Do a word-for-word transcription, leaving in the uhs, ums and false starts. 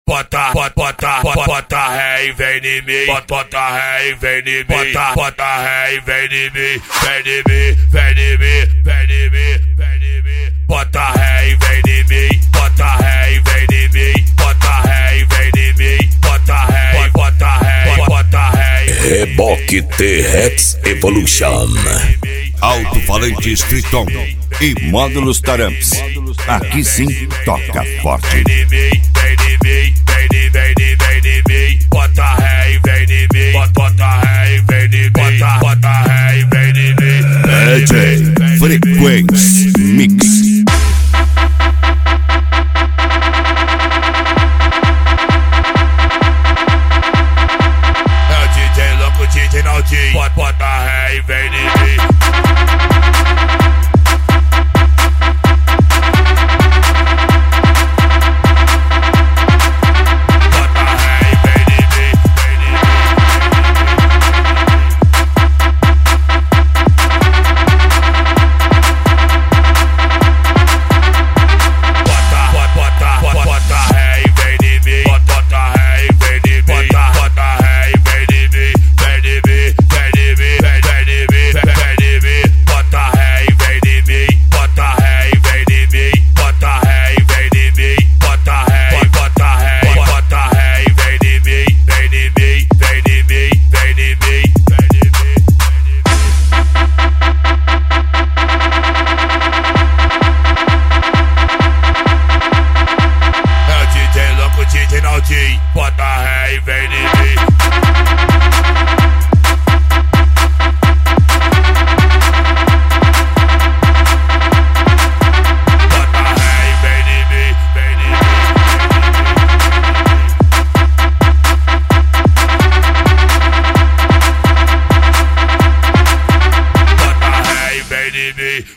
Bota, bota, bota, bota, bota ré e vem em mim. Bota, bota ré e vem em mim. Bota, bota ré e vem em mim. Vem em mim, vem em mim, vem em mim, vem em mim. Bota ré e vem em mim. Bota ré e vem em mim. Bota ré e vem em mim. Bota ré, bota ré, bota ré. Reboque T-Rex Evolution. Alto-falante Streeton e módulos Taramps. Aqui sim toca forte. Vem em mim, vem em mim, vem em vem em vem em mim. Bota ré e vem em mim. Bota, bota ré e vem em mim. Bota, bota ré e vem em mim. D J Frequência Mix. É o D J louco, D J Naldinho. Bota, bota ré e vem em mim. Bota ré e vem em mim. Bota ré e vem em mim, vem em mim. Bota ré e vem em mim.